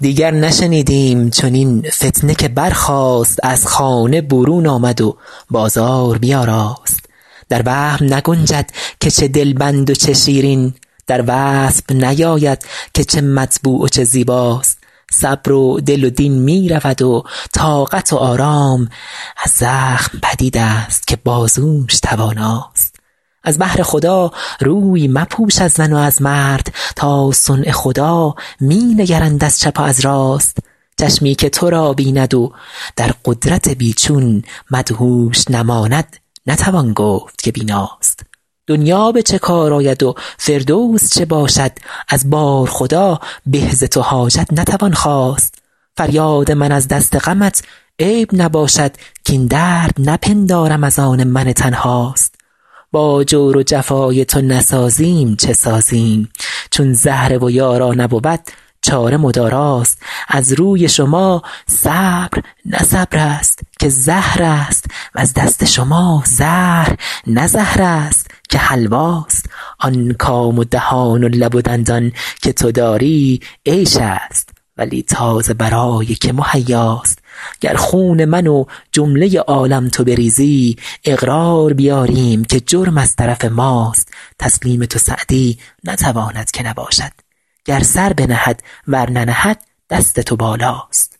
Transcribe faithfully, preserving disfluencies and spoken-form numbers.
دیگر نشنیدیم چنین فتنه که برخاست، از خانه برون آمد و بازار بیاراست. در وهم نگنجد که چه دلبند و چه شیرین، در وصف نیاید که چه مطبوع و چه زیباست. صبر و دل و دین می رود و طاقت و آرام، از زخم پدید است که بازوش تواناست. از بهر خدا روی مپوش از زن و از مرد، تا صنع خدا می نگرند از چپ و از راست. چشمی که تو را بیند و در قدرت بیچون مدهوش نماند، نتوان گفت که بیناست. دنیا به چه کار آید و فردوس چه باشد، از بار خدا به ز تو حاجت نتوان خواست. فریاد من از دست غمت عیب نباشد، کاین درد نپندارم از آن من تنهاست. با جور و جفای تو نسازیم چه سازیم، چون زهره و یارا نبود چاره مداراست. از روی شما صبر نه صبر است که زهر است، و از دست شما زهر نه زهر است که حلواست. آن کام و دهان و لب و دندان که تو داری عیش است، ولی تازه برای که مهیاست. گر خون من و جمله عالم تو بریزی، اقرار بیاریم که جرم از طرف ماست. تسلیم تو سعدی نتواند که نباشد، گر سر بنهد ور ننهد دست تو بالاست.